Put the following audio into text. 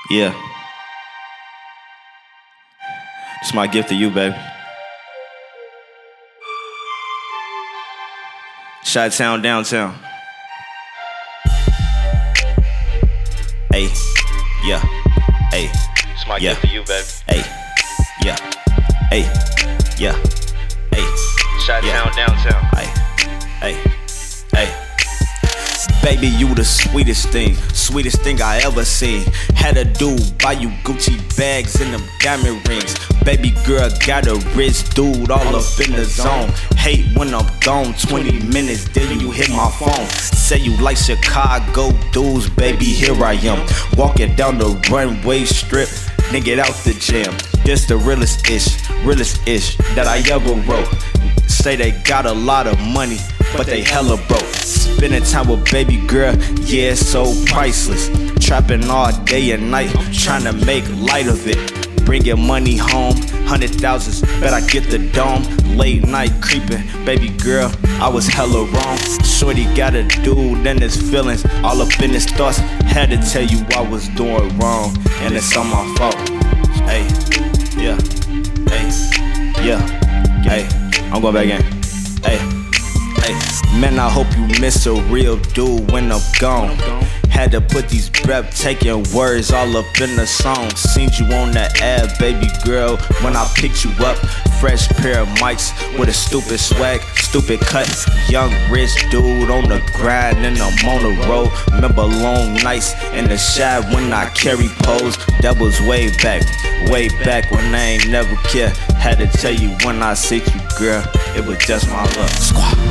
Yeah. It's my gift to you, baby. Chi-town, downtown. Hey, yeah, hey. It's my gift to you, baby. Hey, yeah, hey, yeah, hey. Chi-town, downtown. Hey, hey. Baby, you the sweetest thing I ever seen. Had a dude buy you Gucci bags and them diamond rings. Baby girl got a rich dude all up in the zone. Hate when I'm gone, 20 minutes, then you hit my phone. Say you like Chicago dudes, baby, here I am. Walking down the runway strip, then get out the gym. This the realest ish that I ever wrote. Say they got a lot of money, but they hella broke. Spending time with baby girl, yeah, it's so priceless. Trapping all day and night, trying to make light of it. Bringing money home, 100,000s, bet I get the dome. Late night creeping, baby girl, I was hella wrong. Shorty got a dude and his feelings, all up in his thoughts. Had to tell you I was doing wrong, and it's all my fault. Hey, yeah, hey, yeah, hey, I'm going back in. Hey, hey, man, I hope you miss a real dude when I'm gone. Had to put these breathtaking words all up in the song. Seen you on the ad, baby girl, when I picked you up. Fresh pair of mics with a stupid swag, stupid cut. Young rich dude on the grind and I'm on the road. Remember long nights in the shop when I carry pose. That was way back when I ain't never cared. Had to tell you when I see you, girl, it was just my luck. Squad.